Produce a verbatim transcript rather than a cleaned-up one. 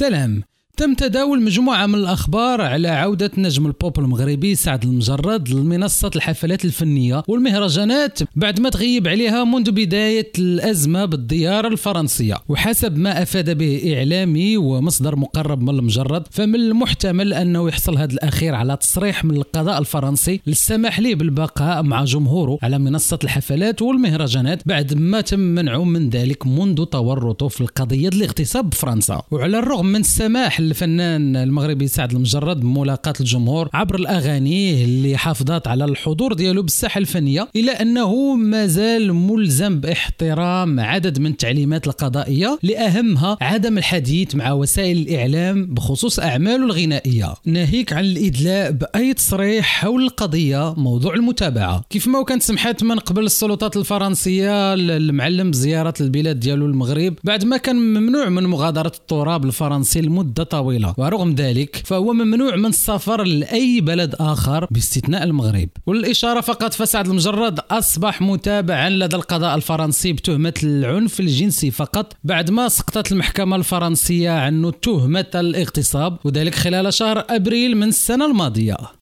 سلام. تم تداول مجموعة من الأخبار على عودة نجم البوب المغربي سعد المجرد لمنصة الحفلات الفنية والمهرجانات بعد ما تغيب عليها منذ بداية الأزمة بالديار الفرنسية. وحسب ما أفاد به إعلامي ومصدر مقرب من المجرد، فمن المحتمل أنه يحصل هذا الأخير على تصريح من القضاء الفرنسي للسماح له بالبقاء مع جمهوره على منصة الحفلات والمهرجانات بعد ما تم منعه من ذلك منذ تورطه في القضية الاغتصاب بفرنسا. وعلى الرغم من السماح الفنان المغربي سعد المجرد بملاقاة الجمهور عبر الأغاني اللي حافظت على الحضور ديالو بالساحة الفنية، إلا أنه ما زال ملزم باحترام عدد من التعليمات القضائية، لأهمها عدم الحديث مع وسائل الإعلام بخصوص أعماله الغنائية، ناهيك عن الإدلاء بأي تصريح حول القضية موضوع المتابعة. كيف ما كانت سمحت من قبل السلطات الفرنسية المعلم بزيارة البلاد ديالو المغرب بعد ما كان ممنوع من مغادرة التراب الفرنسي لمدة طويلة، ورغم ذلك فهو ممنوع من السفر لأي بلد آخر باستثناء المغرب. والإشارة فقط فسعد المجرد أصبح متابعا لدى القضاء الفرنسي بتهمة العنف الجنسي فقط بعد ما سقطت المحكمة الفرنسية عنه تهمة الاغتصاب، وذلك خلال شهر أبريل من السنة الماضية.